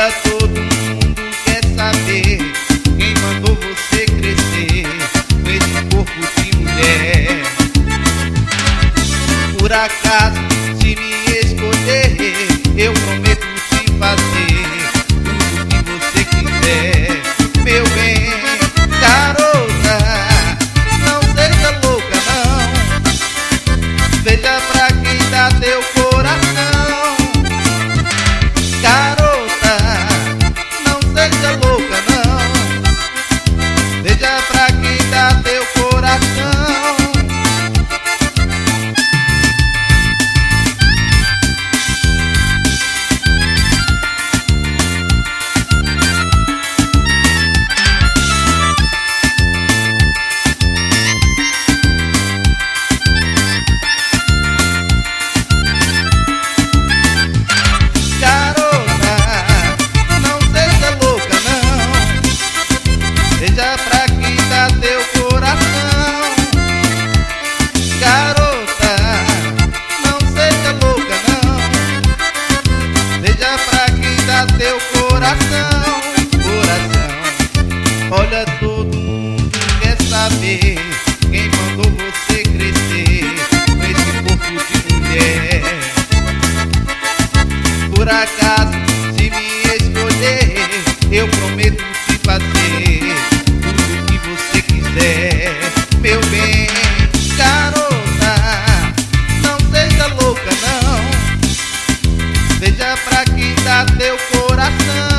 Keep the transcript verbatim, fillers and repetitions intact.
Olha, todo mundo quer saber quem mandou você crescer com esse corpo de mulher. Por acaso, se me escolher, eu prometo te fazer tudo que você quiser. Meu bem, garota, não seja louca não. Veja pra quem dá teu coração. Garota, não seja louca não. Veja pra quem dá teu coração. Veja pra quem dá teu coração. Garota, não seja louca não. Veja pra quem dá teu coração. Coração, olha, todo mundo quer saber quem mandou você crescer com esse corpo de mulher. Por acaso, se me escolher, eu prometo te fazer tudo que você quiser. Meu bem, garota, não seja louca não. Veja pra quem dá teu coração.